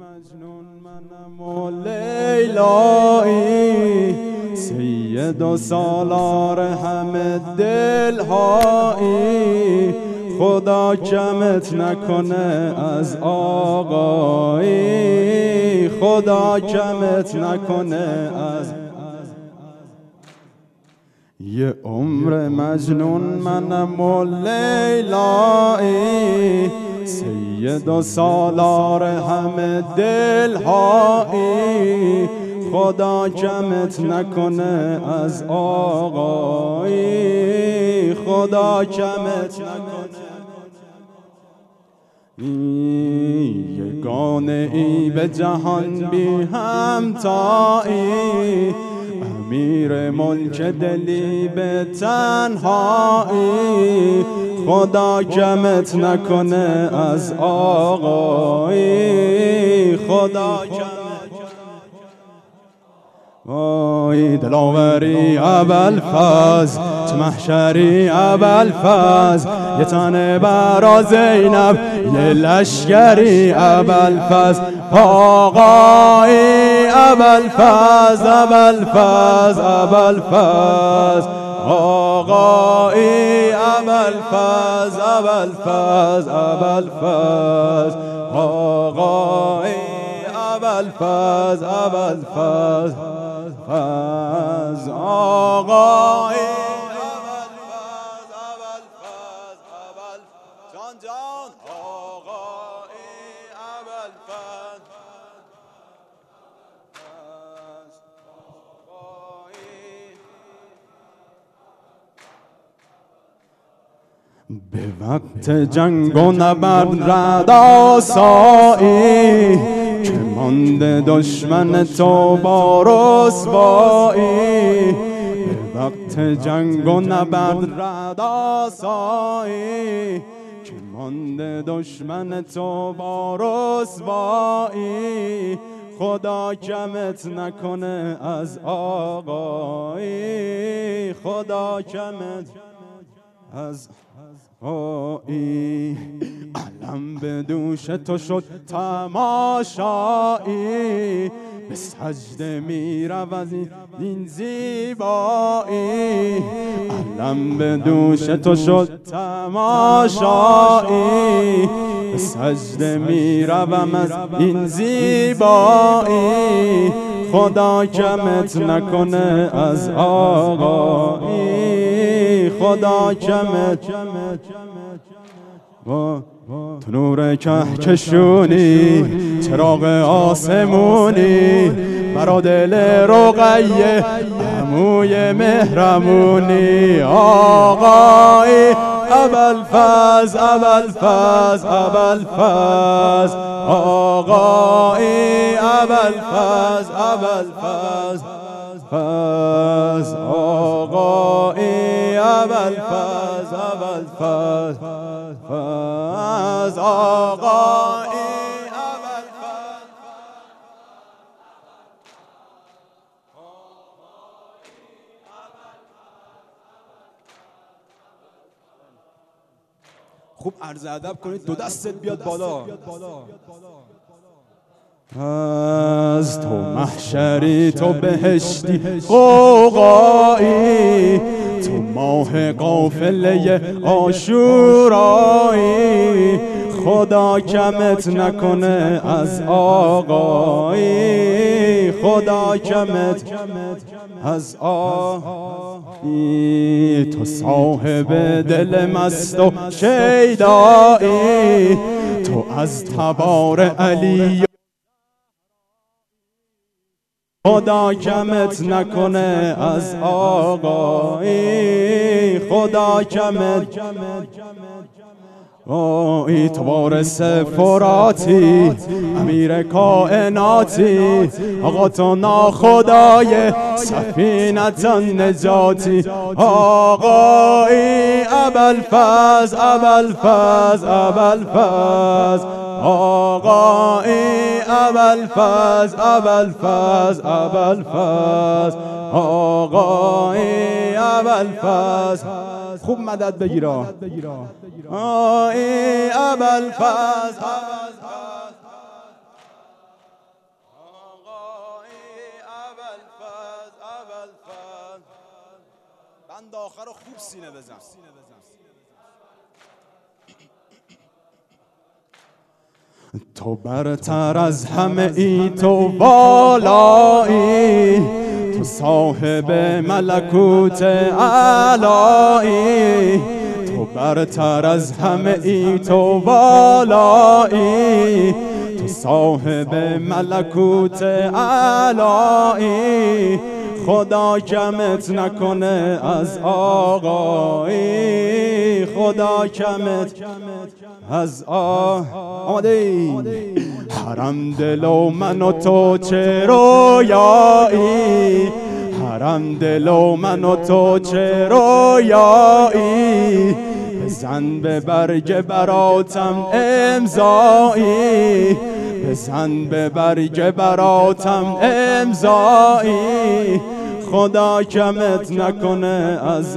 مجنون منم و لیلایی، سید و سالار همه دلهایی، خدا کمت نکنه از آقایی، خدا کمت نکنه از یه عمر مجنون منم و لیلایی، سید و سالار همه دلهایی، خدا کمت نکنه از آقایی، خدا کمت نکنه. یگانه ای به جهان بی همتایی، امیر ملک دلی به تنهایی، خدا کمت نکنه از آقایی، خدا کمت. وای دلاوری ابوالفضل، چه محشری ابوالفضل، یه تن برا زینب یه لشکری ابوالفضل، آقایی ابوالفضل ابوالفضل ابوالفضل، آقایی ابوالفضل ابوالفضل ابوالفضل، آقایی ابوالفضل ابوالفضل فضل، آقای ابوالفضل ابوالفضل ابوالفضل، جان جان، آقای ابوالفضل به وقت جنگ و نبرد رد آسایی، که مانده دشمن تو با رسوایی، به وقت جنگ و نبرد رد آسایی، که مانده دشمن تو با رسوایی، خدا کمت نکنه از آقایی، خدا کمت از آقایی. علم به دوش تو شد تماشایی، به سجده می رود این زیبایی، علم به دوش تو شد تماشایی، به سجده می روم از این زیبایی، خدا کمت نکنه از آقایی، خدا کمت. تو نور کهکشونی، چراغ آسمونی، برا دل رقیه عموی مهرمونی، آقای ابوالفضل ابوالفضل ابوالفضل، آقای ابوالفضل ابوالفضل فضل، آقای ابوالفضل ابوالفضل فضل، آقای ابوالفضل. خوب عرض ادب کنید، دو دستت بیاد بالا. از تو محشری، تو بهشتی غوغایی، تو ماه قافله عاشورایی، خدا کمت نکنه از آقایی، خدا کمت از آقایی. تو صاحب دل مست و شیدایی، تو از تبار علی، خدا کمت نکنه از آقایی، خدا کمت. ای تو وارث فراتی، امیر کائناتی، آقا تو ناخدای سفینت نجاتی، آقای ابوالفضل ابوالفضل ابوالفضل، آقای ابوالفضل ابوالفضل ابوالفضل، آقای ابوالفضل. خوب مدد بگیرا. آقای ابوالفضل بند آخر رو خوب سینه بزن. تو برتر از همه ای، تو بالایی، تو صاحب ملکوت اعلایی، تو برتر از همه ای، تو بالایی، تو صاحب ملکوت اعلایی، خدا کمت نکنه از آقایی، خدا کمت از آماده حرم دل و من و تو چه رویایی، حرم دل و من و تو چه رویایی، بزن به برگ براتم امضایی، بزن به برگ براتم امضایی، خدا کمت نکنه از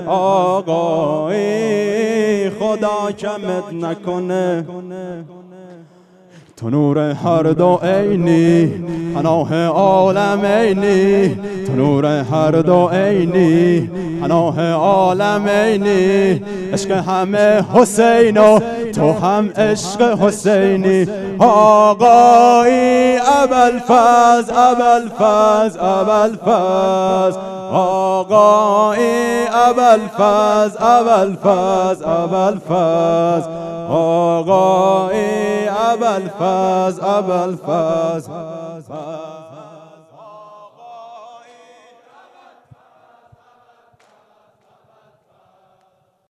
آقایی، خدا کمت نکنه. تو نور هر دو عینی، پناه عالمینی، تو نور هر دو عینی، پناه عالمینی، عشق همه حسین و تو هم عشق حسینی، آقایی ابوالفضل ابوالفضل ابوالفضل، آقایی ابوالفضل ابوالفضل ابوالفضل، آقایی ابوالفضل ابوالفضل.